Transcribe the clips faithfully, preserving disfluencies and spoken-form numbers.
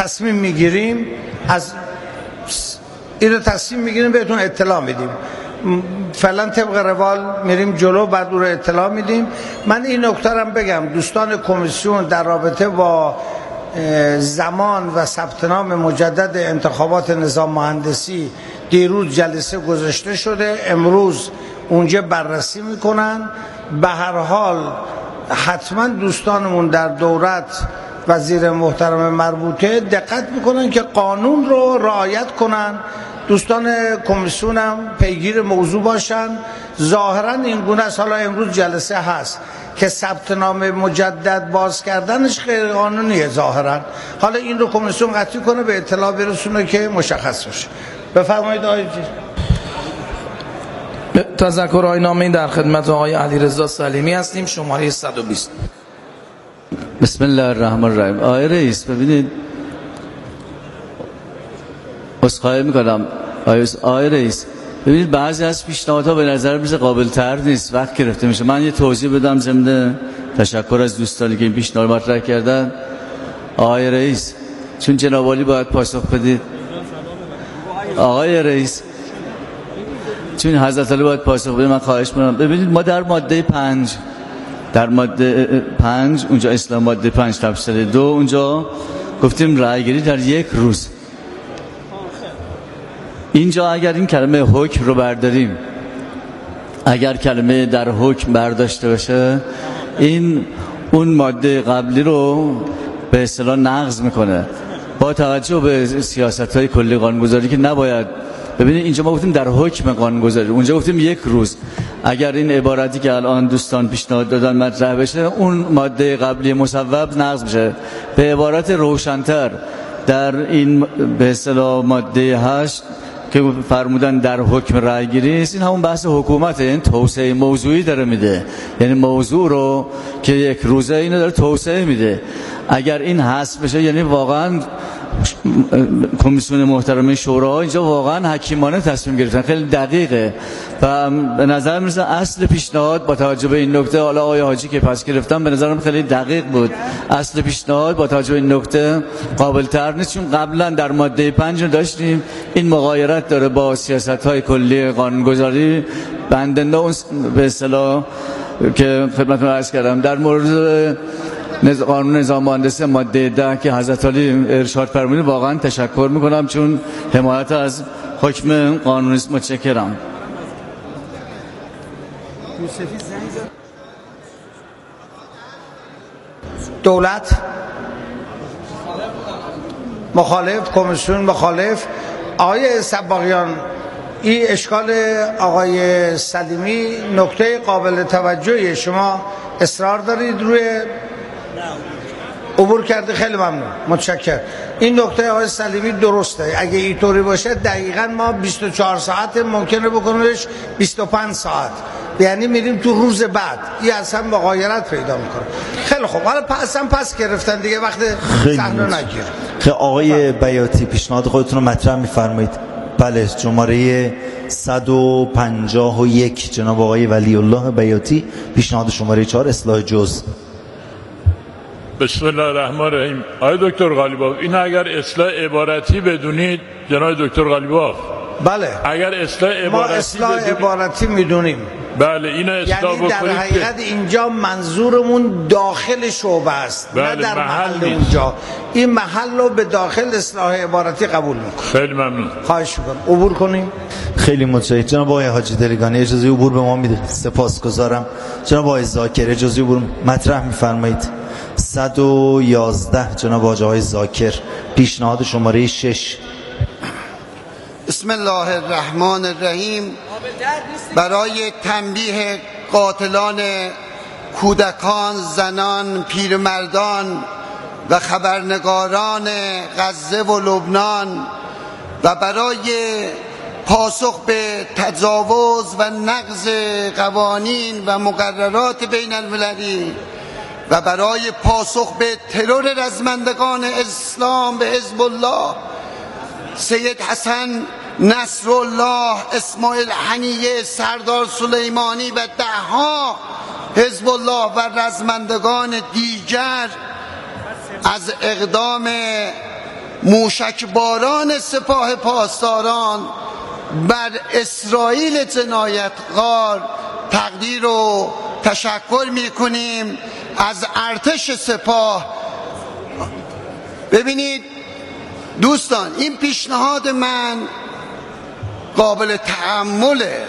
تصمیم میگیریم، از این رو تصمیم میگیریم بهتون اطلاع میدیم. فعلا طبق روال میریم جلو، بعد اون رو اطلاع میدیم. من این نکته رو بگم، دوستان کمیسیون در رابطه با زمان و ثبت نام مجدد انتخابات نظام مهندسی دیروز جلسه گذاشته شده، امروز اونجا بررسی میکنن. به هر حال حتما دوستانمون در دولت وزیر محترم مربوطه دقت میکنن که قانون رو رعایت کنن. دوستان کمیسیون هم پیگیر موضوع باشن. ظاهرا این گونه است. حالا امروز جلسه هست که ثبت نام مجدد باز کردنش غیر قانونیه ظاهرا. حالا این رو کمیسیون قطعی کنه، به اطلاع برسونه که مشخص بشه. بفرمایید آقای تذکر آیین‌نامه در خدمت آقای علیرضا سلیمی هستیم، شماره صد و بیست. بسم الله الرحمن الرحیم. آقای رئیس ببینید، عذرخواهی میکنم آقای رئیس، ببینید بعضی از پیشنهادها به نظر میاد قابل تر نیست، وقت گرفته میشه. من یه توضیح بدم ضمن تشکر از دوستانی که این پیشنهاد مطرح کردن. آقای رئیس، چون جناب عالی باید پاسخ بدید. آقای رئیس، چون حضرت علی باید پاسخ بدید، من خواهش میکنم. ببینید ما در ماده پنج در ماده پنج اونجا اسلام ماده پنج تفصیل دو اونجا گفتیم رأیگیری در یک روز. اینجا اگر این کلمه حکم رو برداریم، اگر کلمه در حکم برداشته باشه، این اون ماده قبلی رو به اصطلاح نقض میکنه با توجه به سیاست‌های کلی قانون‌گذاری که نباید. ببینید اینجا ما گفتیم در حکم قانون‌گذاری، اونجا گفتیم یک روز. اگر این عبارتی که الان دوستان پیشنهاد دادن مطرح بشه، اون ماده قبلی مصوب نقض میشه. به عبارت روشن‌تر در این به اصطلاح ماده هشت که فرمودن در حکم رأی‌گیری است، این همون بحث حکومته، این توسعه موضوعی داره میده، یعنی موضوع رو که یک روزه اینو داره توسعه میده. اگر این حذف بشه یعنی واقعا کمیسیون محترم شورا اینجا واقعا حکیمانه تصمیم گرفتن، خیلی دقیقه و به نظر میرسه اصل پیشنهاد با توجه به این نکته، حالا آقای حاجی که پس گرفتم به نظرم خیلی دقیق بود، اصل پیشنهاد با توجه به این نکته قابل تر نیست، چون قبلا در ماده پنج داشتیم این مغایرت داره با سیاست‌های کلی قانون‌گذاری. بندنده اون به اصطلاح که خدمتتون عرض کردم در مورد قانون نظام مهندسی ماده ده که حضرت علی ارشاد فرمودید واقعا تشکر میکنم، چون حمایت از حکم قانونی است. متشکرم. دولت مخالف، کمیسیون مخالف. آقای صباغیان، این اشکال آقای سلیمی نکته قابل توجهی، شما اصرار دارید روی عبور کرده، خیلی ممنون، متشکرم. این نکته آقای سلیمی درسته. اگه اینطوری باشه دقیقاً ما بیست و چهار ساعت ممکنه بکنیمش بیست و پنج ساعت، یعنی میریم تو روز بعد. این اصلا مغایرت پیدا میکنه. خیلی خوب، حالا اصلا پس گرفتن دیگه، وقت صحنه نگیر. خیلی آقای بیاتی پیشنهاد خودتون رو مطرح میفرمایید. بله، شماره صد و پنجاه و یک جناب آقای ولی الله بیاتی، پیشنهاد شماره چهار اصلاح جز. بسم الله الرحمن الرحیم. آقای دکتر غالیباف، این اگر اصلاح عبارتی بدونید جناب دکتر غالیباف. بله، اگر اصلاح عبارتی ما اصلاح بدونید... عبارتی میدونیم. بله، این اصلاح یعنی در حقیقت اینجا منظورمون داخل شعبه است، بله، نه در محل, محل اونجا. این محل رو به داخل اصلاح عبارتی قبول میکنم. خیلی ممنون. خواهش میکنم عبور کنیم. خیلی متشکرم. جناب آقای حاجی دلگانی اجازه عبور به ما میده، سپاسگزارم. جناب آقای زاکر اجازه عبور مطرح میفرمایید. صد و یازده جناب آقای زاکر، پیشنهاد شماره شش. بسم الله الرحمن الرحیم. برای تنبیه قاتلان کودکان، زنان، پیرمردان و خبرنگاران غزه و لبنان و برای پاسخ به تجاوز و نقض قوانین و مقررات بین المللی و برای پاسخ به ترور رزمندگان اسلام به حزب الله، سید حسن نصرالله، اسماعیل حنیه، سردار سلیمانی و دهها حزب الله و رزمندگان دیگر از اقدام موشک باران سپاه پاسداران بر اسرائیل جنایتکار تقدیر و تشکر میکنیم از ارتش سپاه. ببینید دوستان، این پیشنهاد من قابل تأمله.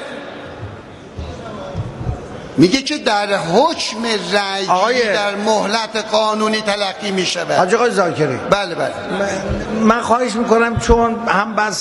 میگه که در حکم رأی در مهلت قانونی تلقی میشه. حاج آقای زاکری، بله بله من خواهش میکنم چون هم بحث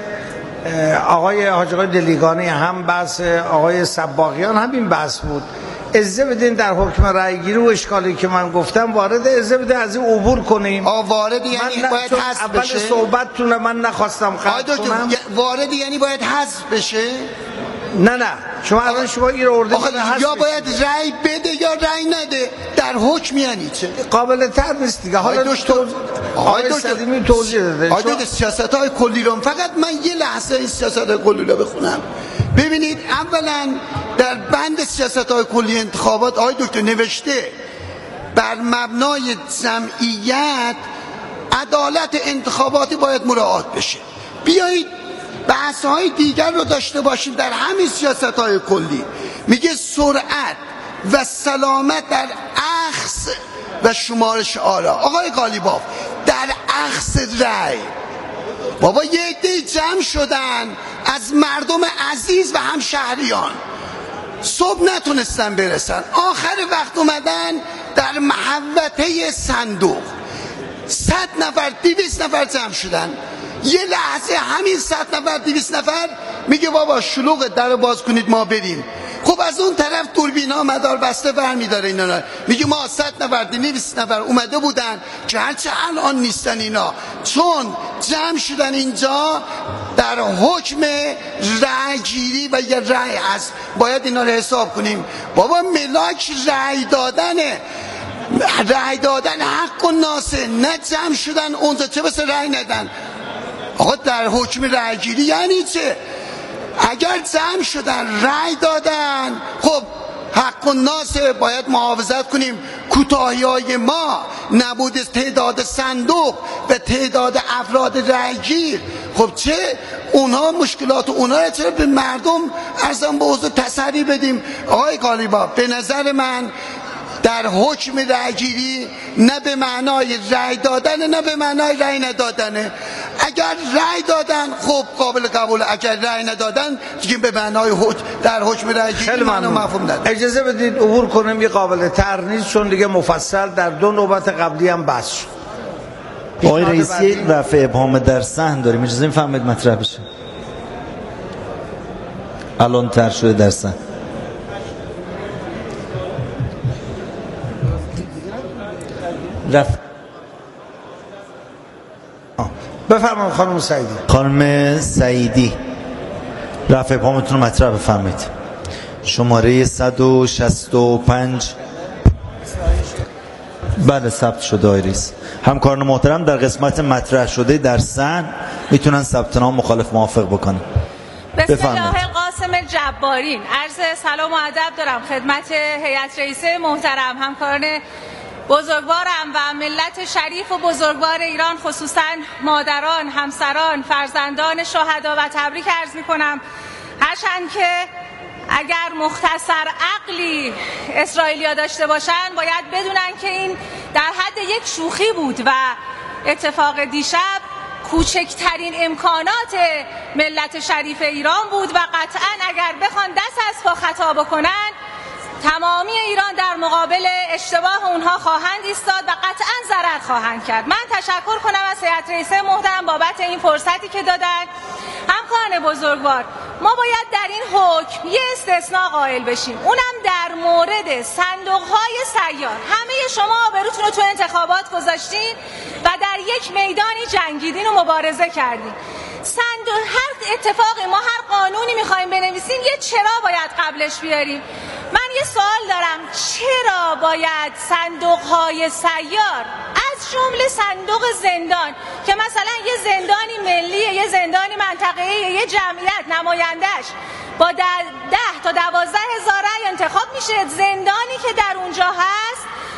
آقای حاج آقای دلیگانی هم بحث آقای سباقیان همین بحث بود، اجازه بدین در حکم رأیگیری و اشکالی که من گفتم وارد اجازه بدین از این عبور کنیم. آ وارد یعنی باید حذف بشه. اول صحبتتون من نخواستم قطع کنم. وارد یعنی باید حذف بشه. نه نه شما الان شما این رو ارده یا باید رأی بده یا رأی نده. در حکم یعنی چه؟ قابل تر نیست دیگه. حالا دکتر آقای سلیمی توضیح داده. آقای دکتر سیاست‌های کلی رو فقط من یه لحظه این سیاست‌های کلی رو بخونم. ببینید اولا در بند سیاست‌های کلی انتخابات آقای دکتر نوشته بر مبنای جمعیت عدالت انتخاباتی باید مراعات بشه. بیایید بحث‌های دیگر رو داشته باشیم در همین سیاست‌های کلی. میگه سرعت و سلامت در اخذ و شمارش آرا. آقای قالیباف در اخذ رأی بابا یه عده جمع شدن از مردم عزیز و همشهریان، صبح نتونستن برسن، آخر وقت اومدن در محوطه صندوق صد نفر دویست نفر جمع شدن. یه لحظه همین صد نفر دویست نفر میگه بابا شلوغ در باز کنید ما بریم. خب از اون طرف دوربینا مدار بسته برمیداره اینا، میگه ما صد نفر دویست نفر اومده بودن که هرچه الان نیستن اینا، چون جمع شدن اینجا در حکم رأی گیری و یه رأی هست باید اینا رو حساب کنیم. بابا ملاک رأی دادنه، رأی دادن حق و ناسه، نه جمع شدن اونجا چه بسه رأی ندن. آقا در حکم رأی گیری یعنی چه؟ اگر جمع شدن رأی دادن خب حق و ناسه باید محافظت کنیم. کوتاهی‌های ما نبود تعداد صندوق و تعداد افراد رأیگیر، خب چه اونها مشکلات اونها رو چرا به مردم ارزم به حضور تسری بدیم. آقای قالیباف به نظر من در حکم رأیگیری نه به معنای رأی دادن نه به معنای رأی ندادنه. اگر رأی دادن خب قابل قبول، اگر رأی ندادن دیگه به معنای حکم در حکم رأیگیری معنا مفهوم نداره. اجازه بدید عبور کنیم، یه قابل تر نیست چون دیگه مفصل در دو نوبت قبلی هم بحث شد. آقای رئیسی رفع ابهام در صحن داریم، اجازه می‌فرمایید مطرح بشه. الان تر شده در صحن. رفت بفرمایید خانم سعیدی. خانم سعیدی رفع ابهامتون رو مطرح بفرمایید. شماره صد و شصت و پنج بله ثبت شده. آقای رئیس همکاران محترم در قسمت مطرح شده در صحن میتونن ثبت نام مخالف موافق بکنن. بسم الله قاسم جبارین. عرض سلام و ادب دارم خدمت هیئت رئیسه محترم، همکاران بزرگوارم و ملت شریف و بزرگوار ایران، خصوصا مادران، همسران، فرزندان شهدا و تبریک عرض می کنم. هرچند که اگر مختصر عقلی اسرائیلیا داشته باشن باید بدونن که این در حد یک شوخی بود و اتفاق دیشب کوچکترین امکانات ملت شریف ایران بود و قطعا اگر بخوان دست از پا خطا بکنن تمامی ایران در مقابل اشتباه اونها خواهند ایستاد و قطعا ضرر خواهند کرد. من تشکر کنم از هیئت رئیسه محترم بابت این فرصتی که دادن. همکاران بزرگوار، ما باید در این حکم یه استثناء قائل بشیم، اونم در مورد صندوق‌های سیار. همه شما آبروتون رو تو انتخابات گذاشتین و در یک میدانی جنگیدین و مبارزه کردین. صندوق هر اتفاقی ما هر قانونی میخوایم بنویسیم یه چرا باید قبلش بیاریم. من یه سوال دارم، چرا باید صندوق‌های سیار از جمله صندوق زندان که مثلا یه زندانی ملیه، یه زندانی منطقه‌ایه، یه جمعیت نمایندش با ده تا دوازده هزار رأی انتخاب میشه، زندانی که در اونجا هست پنج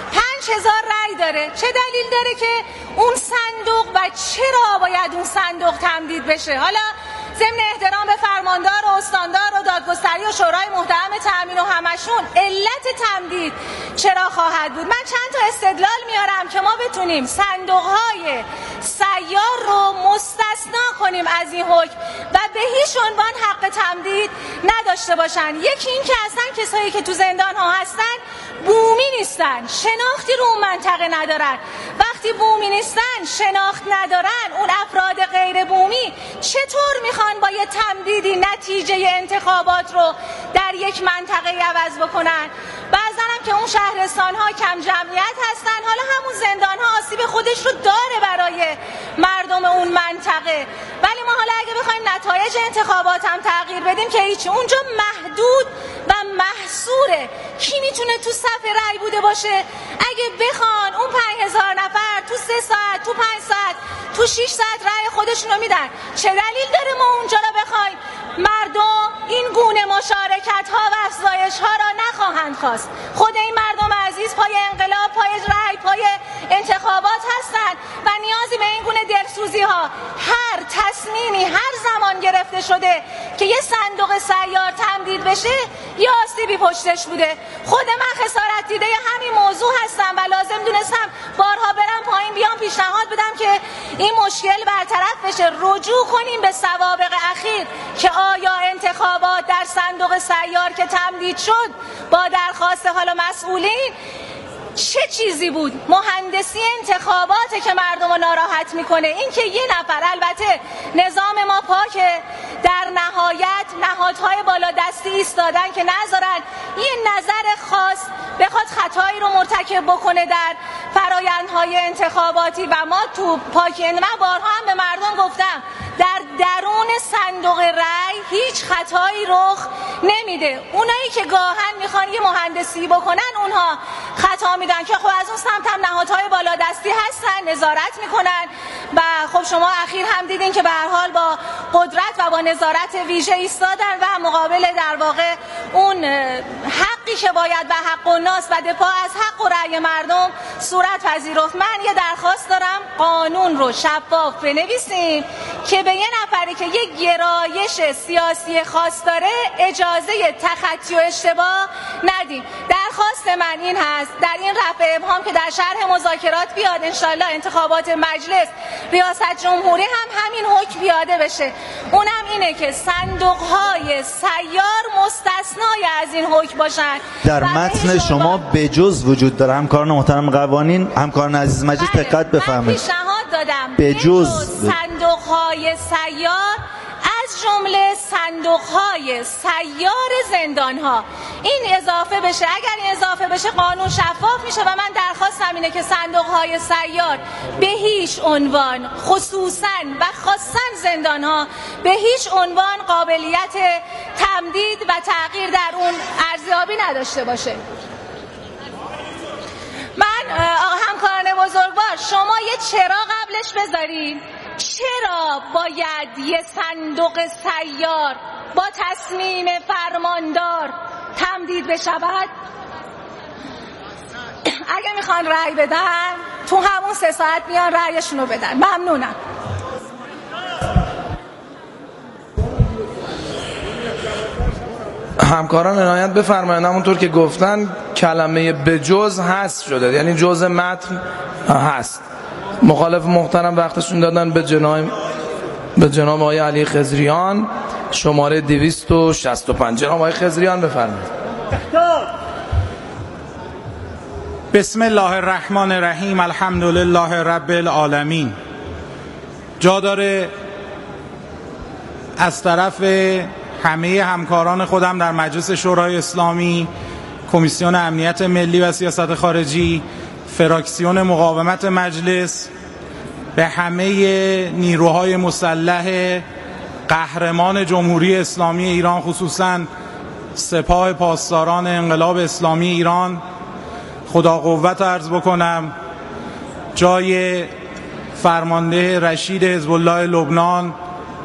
پنج هزار رأی داره. چه دلیل داره که اون صندوق و چرا باید اون صندوق تمدید بشه؟ حالا ضمن احترام به فرماندار و استاندار و دادگستری و شورای محترم تامین و همشون، علت تمدید چرا خواهد بود؟ من چند تا استدلال میارم که ما بتونیم صندوق‌های سیار رو مستثنا کنیم از این حکم و به هیچ عنوان حق تمدید نداشته باشن. یکی این که اصلا کسایی که تو زندان ها هستن بومی نیستن، شناختی رو اون منطقه ندارن. وقتی بومی نیستن، شناخت ندارن، اون افراد غیر بومی چطور میخوان با یه تمدیدی نتیجه انتخابات رو در یک منطقه عوض بکنن؟ بعضا هم که اون شهرستان ها کم جمعیت هستن، حالا همون زندان ها آسیب خودش رو داره برای مردم اون منطقه، ولی ما حالا اگه بخوایم نتایج انتخابات هم تغییر بدیم که هیچی، اونجا محدود و محصوره. کی میتونه تو صف رأی بوده باشه؟ اگه بخوان اون پنج هزار نفر تو سه ساعت، تو پنج ساعت، تو شش ساعت رأی خودشون رو میدن، چه دلیل داره ما اونجا رو بخوایم مردم این گونه مشارکت ها و افزایش ها را نخواهند خواست؟ خود این مردم عزیز پای انقلاب، پای رأی، پای انتخابات هستند و نیازی به این گونه دلسوزی ها، هر تصمیمی هر زمان گرفته شده که یه صندوق سیار تمدید بشه یا آسیبی پشتش بوده. خود من خسارت دیده همین موضوع هستم و لازم دونستم بارها برم پایین بیام پیشنهاد بدم که این مشکل برطرف بشه. رجوع کنیم به سوابق اخیر که آیا انتخابات در صندوق سیار که تمدید شد با درخواست حالا مسئولین چه چیزی بود؟ مهندسی انتخاباته که مردم رو ناراحت میکنه. این که یه نفر، البته نظام ما پاکه، در نهایت نهادهای بالا دستی ایستادن که نذارن یه نظر خاص بخواد خطایی رو مرتکب بکنه در فرایندهای انتخاباتی و ما تو پاکی. من بارها هم به مردم گفتم در درون صندوق رأی هیچ خطایی رخ نمیده. اونایی که گاهن میخوان یه مهندسی بکنن اونها خطا میدن که خب از اون سمت هم نهادهای بالادستی هستن، نظارت میکنن و خب شما اخیر هم دیدین که به هر حال با قدرت و با نظارت ویژه ایستادن و مقابل در واقع اون حقی که باید و حق الناس و دفاع از حق و رأی مردم صورت پذیرفت. من یه درخواست دارم قانون رو شفاف بنویسیم که به یه نفری که یه گرایش سیاسی خاص داره اجازه تخطی و اشتباه ندیم. درخواست من این هست در این رفع ابهام که در شرح مذاکرات بیاد انشالله انتخابات مجلس ریاست جمهوری هم همین حکم پیاده بشه. اونم اینه که صندوق‌های سیار مستثنای از این حکم باشن. در متن شما بجز وجود داره. همکاران محترم قوانین، همکاران عزیز مجلس دقت بفرمایید. من پیشنهاد دادم بجز صندوق‌های سیار از جمله صندوق‌های سیار زندان‌ها این اضافه بشه. اگر این اضافه بشه قانون شفاف میشه و من درخواستم اینه که صندوق‌های سیار به هیچ عنوان، خصوصاً و خاصاً زندان‌ها، به هیچ عنوان قابلیت تمدید و تغییر در اون ارزیابی نداشته باشه. من همکاران بزرگوار شما یه چرا قبلش بذارین. چرا باید یه صندوق سیار با تصمیم فرماندار تمدید بشود؟ اگه میخوان رأی بدن تو همون سه ساعت بیان رأیشون رو بدن. ممنونم. همکاران عنایت بفرمایند. همونطور که گفتن کلمه بجز حذف شده، یعنی جزء متن هست. مخالف محترم وقتشون دادن به جناب به جناب آقای علی خضریان، شماره دویست و شصت و پنج. جناب آقای خضریان بفرمایید. بسم الله الرحمن الرحیم. الحمدلله رب العالمین. جا داره از طرف همه همکاران خودم در مجلس شورای اسلامی، کمیسیون امنیت ملی و سیاست خارجی، فراکسیون مقاومت مجلس، به همه نیروهای مسلح قهرمان جمهوری اسلامی ایران، خصوصاً سپاه پاسداران انقلاب اسلامی ایران، خدا قوت عرض بکنم. جای فرمانده رشید حزب الله لبنان،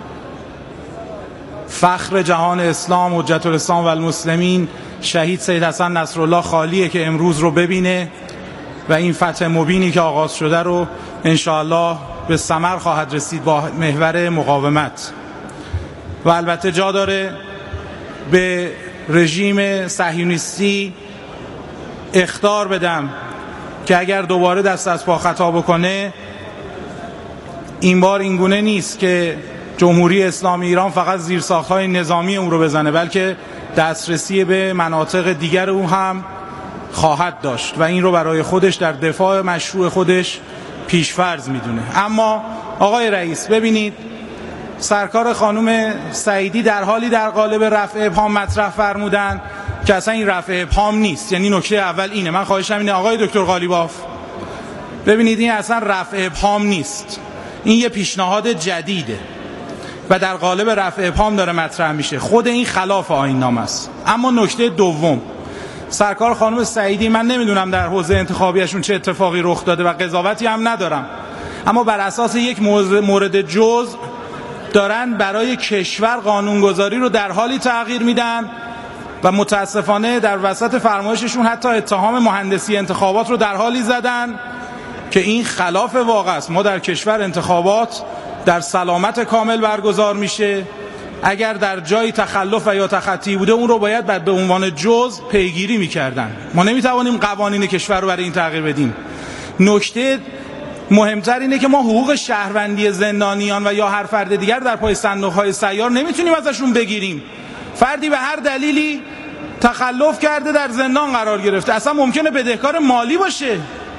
فخر جهان اسلام، حجت الاسلام و المسلمین، شهید سید حسن نصرالله خالیه که امروز رو ببینه. و این فتح مبینی که آغاز شده رو انشاءالله به ثمر خواهد رسید با محور مقاومت. و البته جا داره به رژیم صهیونیستی اخطار بدم که اگر دوباره دست از پا خطا بکنه، این بار اینگونه نیست که جمهوری اسلامی ایران فقط زیرساخت‌های نظامی اون رو بزنه، بلکه دسترسی به مناطق دیگر او هم خواهد داشت و این رو برای خودش در دفاع مشروع خودش پیشفرض میدونه. اما آقای رئیس ببینید، سرکار خانم سعیدی در حالی در قالب رفع ابهام مطرح فرمودن که اصلا این رفع ابهام نیست. یعنی نکته اول اینه، من خواهشم اینه آقای دکتر قالیباف ببینید، این اصلا رفع ابهام نیست، این یه پیشنهاد جدیده و در قالب رفع ابهام داره مطرح میشه. خود این خلاف آیین نامه است. اما نکته دوم، سرکار خانم سعیدی، من نمیدونم در حوزه انتخابیشون چه اتفاقی رخ داده و قضاوتی هم ندارم، اما بر اساس یک مورد جزء دارن برای کشور قانونگذاری رو در حالی تغییر میدن و متاسفانه در وسط فرمایششون حتی اتهام مهندسی انتخابات رو در حالی زدن که این خلاف واقع است. ما در کشور انتخابات در سلامت کامل برگزار میشه. اگر در جایی تخلف و یا تخطی بوده، اون رو باید بعد به عنوان جزء پیگیری میکردن. ما نمیتوانیم قوانین کشور رو برای این تغییر بدیم. نکته مهمتر اینه که ما حقوق شهروندی زندانیان و یا هر فرد دیگر در پای صندوق‌های سیار نمیتونیم ازشون بگیریم. فردی به هر دلیلی تخلف کرده در زندان قرار گرفته، اصلا ممکنه بدهکار مالی باشه،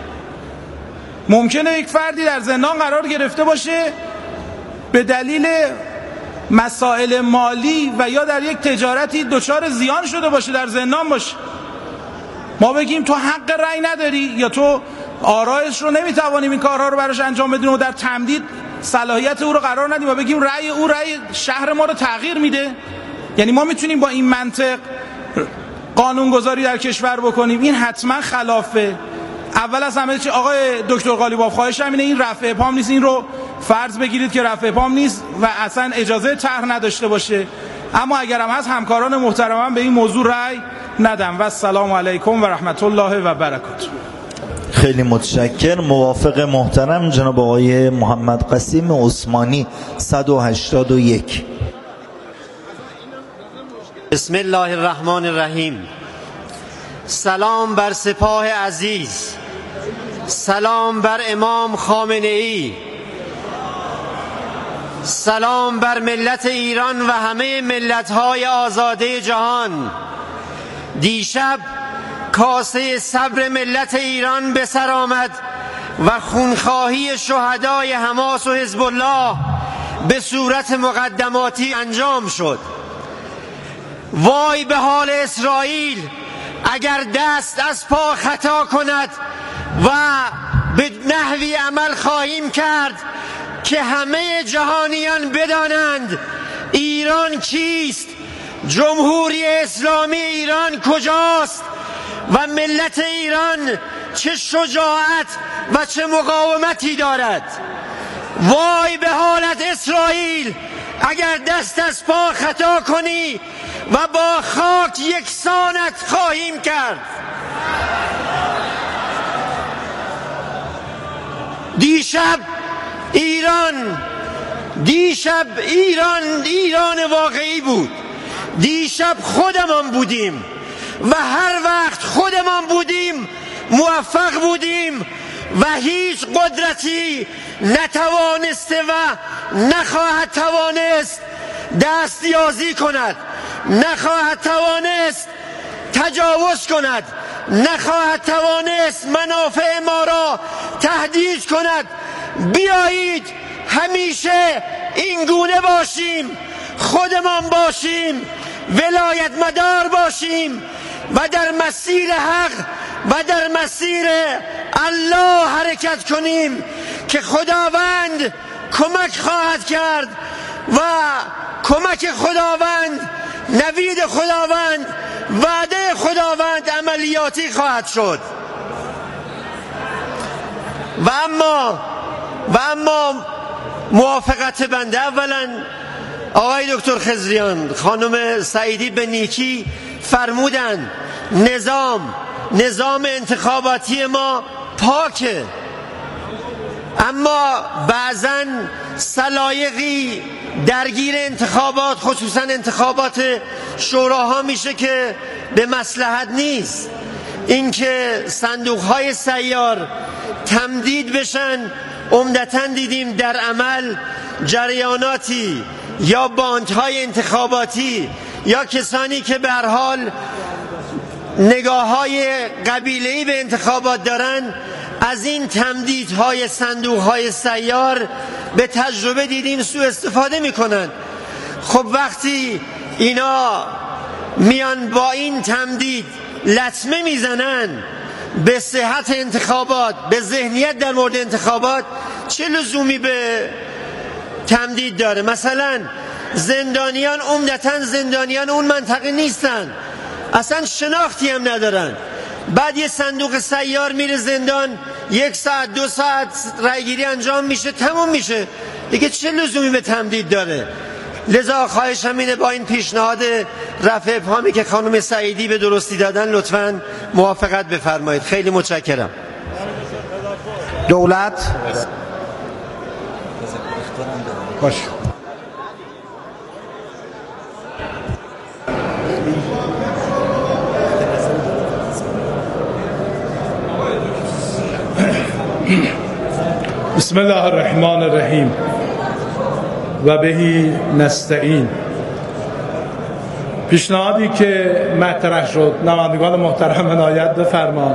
ممکنه یک فردی در زندان قرار گرفته باشه به دلیل مسائل مالی و یا در یک تجارتی دچار زیان شده باشه، در زندان باشه. ما بگیم تو حق رأی نداری یا تو آرایش رو نمیتوانیم این کارها رو براش انجام بدیم و در تمدید صلاحیت او رو قرار ندیم و بگیم رأی او رأی شهر ما رو تغییر میده؟ یعنی ما میتونیم با این منطق قانونگذاری در کشور بکنیم؟ این حتما خلافه. اول از همه چی آقای دکتر قالیباف خواهشم اینه این رفع ابهام نیست، این رو فرض بگیرید که رفع ابهام نیست و اصلا اجازه طرح نداشته باشه. اما اگر هم هست همکاران محترمم به این موضوع رأی ندم. و السلام علیکم و رحمت الله و برکاته. خیلی متشکرم. موافق محترم جناب آقای محمد قسیم عثمانی صد و هشتاد و یک. بسم الله الرحمن الرحیم. سلام بر سپاه عزیز، سلام بر امام خامنه ای، سلام بر ملت ایران و همه ملت‌های آزاده جهان. دیشب کاسه صبر ملت ایران به سر آمد و خونخواهی شهدای حماس و حزب الله به صورت مقدماتی انجام شد. وای به حال اسرائیل اگر دست از پا خطا کند و به نحوی عمل خواهیم کرد که همه جهانیان بدانند ایران کیست، جمهوری اسلامی ایران کجاست و ملت ایران چه شجاعت و چه مقاومتی دارد. وای به حالت اسرائیل اگر دست از پا خطا کنی و با خاک یکسانت خواهیم کرد. دیشب ایران دیشب ایران ایران واقعی بود. دیشب خودمان بودیم و هر وقت خودمان بودیم موفق بودیم و هیچ قدرتی نتوانسته و نخواهد توانست دستیازی کند، نخواهد توانست تجاوز کند، نخواهد توانست منافع ما را تهدید کند. بیایید همیشه این گونه باشیم، خودمان باشیم، ولایت مدار باشیم و در مسیر حق و در مسیر الله حرکت کنیم که خداوند کمک خواهد کرد و کمک خداوند، نوید خداوند، وعده خداوند عملیاتی خواهد شد. و اما و اما موافقت بنده، اولا آقای دکتر خضریان، خانم سعیدی به نیکی فرمودن نظام نظام انتخاباتی ما پاکه، اما بعضن سلایقی درگیر انتخابات، خصوصا انتخابات شوراها میشه که به مصلحت نیست. اینکه صندوق‌های سیار تمدید بشن، عمدتاً دیدیم در عمل جریاناتی یا باندهای انتخاباتی یا کسانی که به هر حال نگاه‌های قبیله‌ای به انتخابات دارن از این تمدیدهای صندوق‌های سیار به تجربه دیدیم سوء استفاده میکنن. خب وقتی اینا میان با این تمدید لطمه میزنن به صحت انتخابات، به ذهنیت در مورد انتخابات، چه لزومی به تمدید داره؟ مثلا زندانیان عمدتاً زندانیان اون منطقه نیستن، اصلا شناختی هم ندارن، بعد یه صندوق سیار میره زندان، یک ساعت دو ساعت رایگیری انجام میشه، تموم میشه دیگه، چه لزومی به تمدید داره؟ لذا خواهشم اینه با این پیشنهاد رفع ابهامی که خانم سعیدی به درستی دادن لطفاً موافقت بفرمایید. خیلی متشکرم. دولت باش. بسم الله الرحمن الرحیم و بهی نستعین. پیشنهادی که مطرح شد نمایندگان محترم عنایت بفرمان.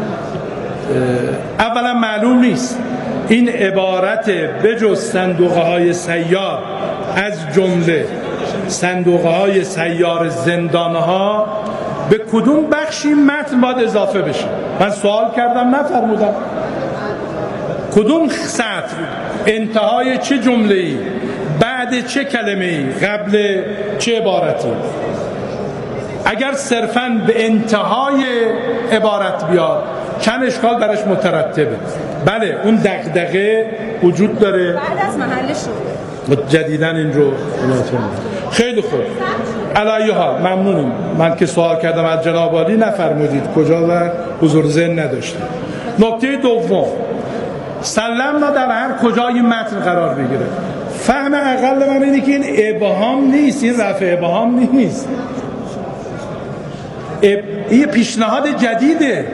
اولا معلوم نیست این عبارت بجز صندوق‌های سیار از جمله صندوق‌های سیار زندان‌ها به کدوم بخشی متن باید اضافه بشه. من سوال کردم نفرمودم. کدوم سطر، انتهای چه جمله‌ای، بعد چه کلمه‌ای، قبل چه عبارتی؟ اگر صرفاً به انتهای عبارت بیاد چند اشکال برش مترتبه. بله اون دغدغه وجود داره، بعد از محل شروع جدیدن این رو خیلی خوب. علی حال ممنونم. من که سوال کردم از جناب عالی نفرمودید کجا و حضور ذهن نداشتید. نکته دوم، سلمنا در هر کجای متن قرار بگیره. فهم اقل من اینه که این ابهام نیست، این رفع ابهام نیست، این پیشنهاد جدیده.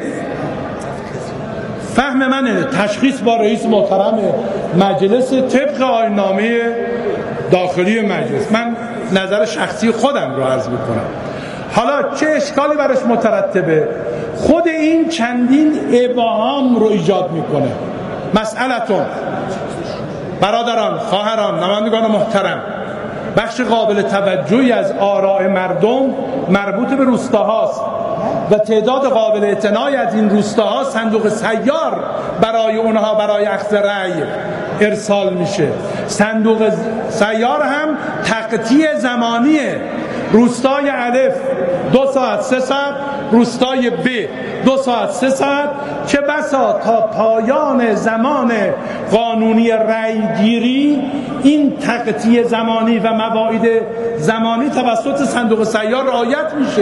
فهم منه، تشخیص با رئیس محترم مجلس طبق آیین‌نامه داخلی مجلس. من نظر شخصی خودم رو عرض میکنم. حالا چه اشکالی برش مترتبه؟ خود این چندین ابهام رو ایجاد میکنه. مسئلتون برادران، خواهران، نمایندگان محترم، بخش قابل توجهی از آراء مردم مربوط به روستاهاست و تعداد قابل اعتنایی از این روستاها صندوق سیار برای اونها برای اخذ رأی ارسال میشه. صندوق سیار هم تقطیع زمانیه. روستای الف دو ساعت سه ساعت، روستای ب دو ساعت سه ساعت، چه بسا تا پایان زمان قانونی رأی گیری این تقطیع زمانی و مواعید زمانی توسط صندوق سیار رعایت میشه.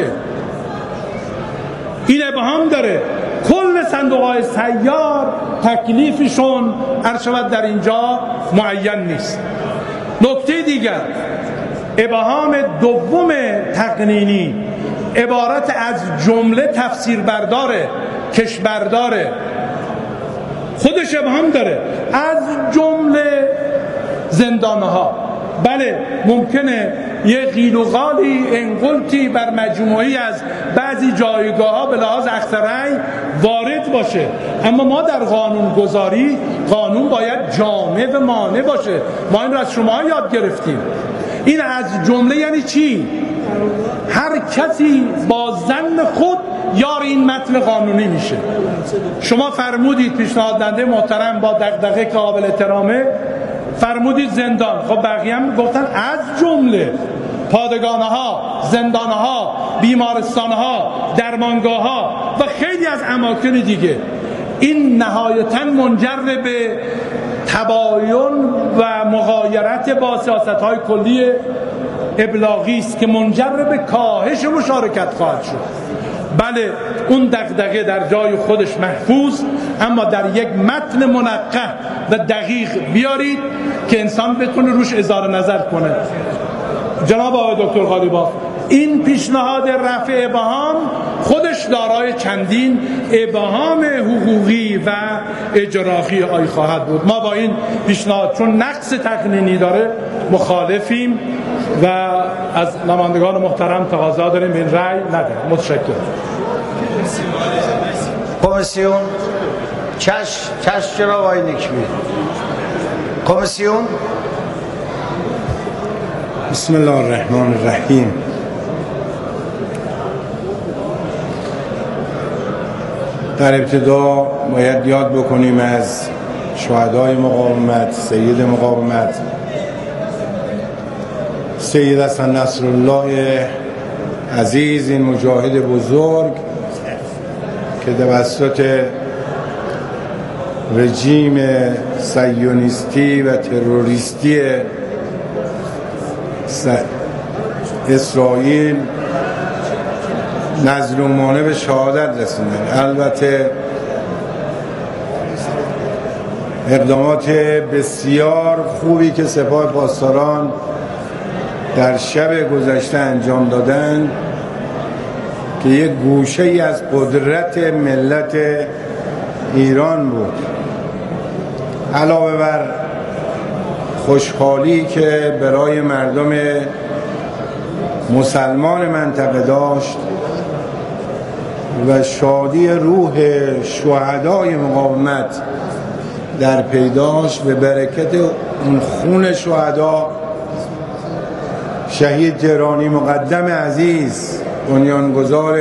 این ابهام داره. کل صندوق‌های سیار تکلیفشون ارشد در اینجا معین نیست. نکته دیگر، ابهام دوم تقنینی عبارت از جمله تفسیر برداره، کش برداره، خودش ابهام داره. از جمله زندانها، بله ممکنه یه قیل و قالی انقلتی بر مجموعی از بعضی جایگاه ها به لحاظ اخذ رأی وارد باشه، اما ما در قانون گذاری قانون باید جامع و مانع باشه. ما این رو از شما یاد گرفتیم. این از جمله یعنی چی؟ هر کسی با ظن خود یار این متن قانونی میشه. شما فرمودید پیشنهاد دهنده محترم با دغدغه قابل احترامه فرمودید زندان. خب بقیه هم گفتن از جمله پادگانها، زندانها، بیمارستانها، درمانگاهها و خیلی از اماکن دیگه. این نهایتاً منجر به تباین و مغایرت با سیاست‌های کلی ابلاغی است که منجر به کاهش مشارکت خواهد شد. بله اون دغدغه در جای خودش محفوظ، اما در یک متن منقح و دقیق بیارید که انسان بتونه روش اظهار نظر کنه. جناب آقای دکتر قالیباف، این پیشنهاد رفع ابهام خودش دارای چندین ابهام حقوقی و اجرائی آی خواهد بود. ما با این پیشنهاد چون نقص تقنینی داره مخالفیم و از نمایندگان محترم تقاضا داریم این رأی نده. متشکرم. کمیسیون چش چش جناب آقای نکبی. کمیسیون. بسم الله الرحمن الرحیم. در ابتدا باید یاد بکنیم از شهدای مقاومت، سید مقاومت سید حسن نصرالله عزیز، این مجاهد بزرگ که توسط رژیم صهیونیستی و تروریستی اسرائیل مظلومانه به شهادت رسیدن. البته اقدامات بسیار خوبی که سپاه پاسداران در شب گذشته انجام دادن که یک گوشه ای از قدرت ملت ایران بود، علاوه بر خوشحالی که برای مردم مسلمان منطقه داشت و شادی روح شهدای مقاومت در پیداش به برکت اون خون شهدا، شهید تهرانی مقدم عزیز بنیانگذار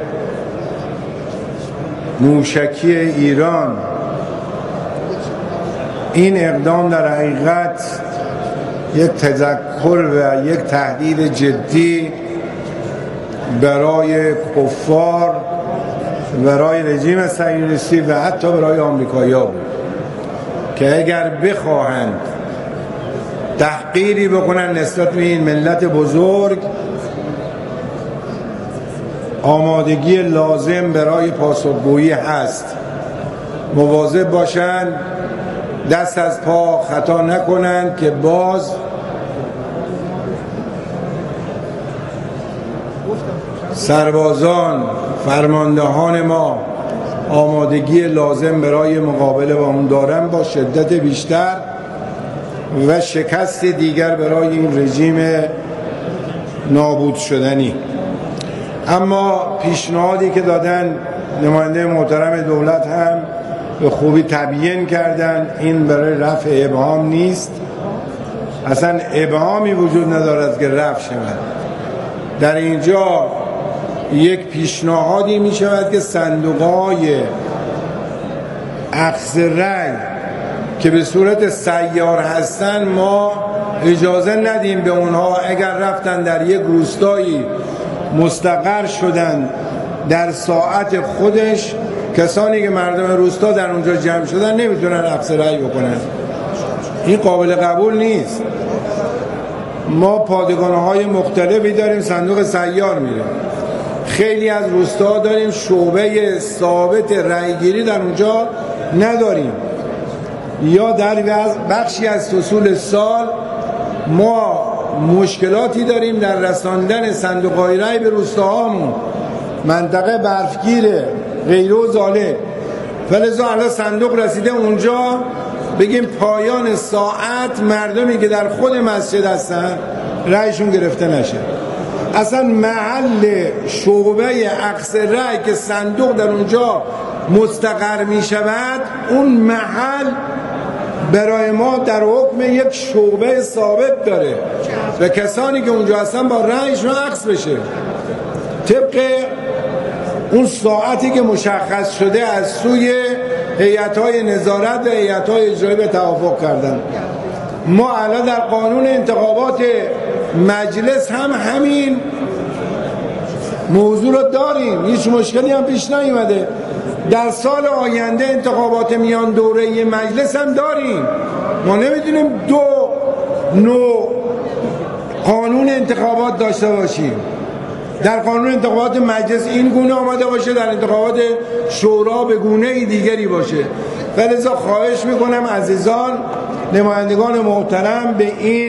موشکی ایران، این اقدام در حقیقت یک تذکر و یک تهدید جدی برای کفار، برای رژیم صهیونیستی و حتی برای آمریکایی‌ها بود که اگر بخواهند تحقیری بکنن نسبت به این ملت بزرگ، آمادگی لازم برای پاسخگویی هست. مواظب باشند دست از پا خطا نکنند که باز سربازان فرماندهان ما آمادگی لازم برای مقابله با اون دارن با شدت بیشتر و شکست دیگر برای این رژیم نابود شدنی. اما پیشنهادی که دادن نماینده محترم دولت هم به خوبی تبیین کردن، این برای رفع ابهام نیست، اصلا ابهامی وجود ندارد که رفع شود. در اینجا یک پیشنهادی می شود که صندوق‌های اخذ رأی که به صورت سیار هستن ما اجازه ندیم به اونها اگر رفتن در یک روستایی مستقر شدن در ساعت خودش، کسانی که مردم روستا در اونجا جمع شدن نمیتونن اخذ رأی بکنن. این قابل قبول نیست. ما پادگان‌های مختلفی داریم، صندوق سیار میره، خیلی از روستا داریم شعبه ثابت رأیگیری در اونجا نداریم، یا در بخشی از فصول سال ما مشکلاتی داریم در رساندن صندوق‌های رأی به روستاهامون، منطقه برفگیره غیره و ذالک. فلذا الان صندوق رسیده اونجا، بگیم پایان ساعت مردمی که در خود مسجد هستن رأیشون گرفته نشه. اصلا محل شعبه اخذ رأی که صندوق در اونجا مستقر می شود، اون محل برای ما در حکم یک شعبه ثابت داره و کسانی که اونجا هستن با رأیشون اخذ بشه طبق اون ساعتی که مشخص شده از سوی هیئت‌های نظارت و هیئت‌های اجرایی به توافق کردن. ما الان در قانون انتخابات مجلس هم همین موضوع رو داریم، هیچ مشکلی هم پیش نیومده. در سال آینده انتخابات میان دوره مجلس هم داریم. ما نمیتونیم دو نوع قانون انتخابات داشته باشیم. در قانون انتخابات مجلس این گونه آمده باشه، در انتخابات شورا به گونه دیگری باشه. و لذا خواهش میکنم عزیزان نمایندگان محترم به این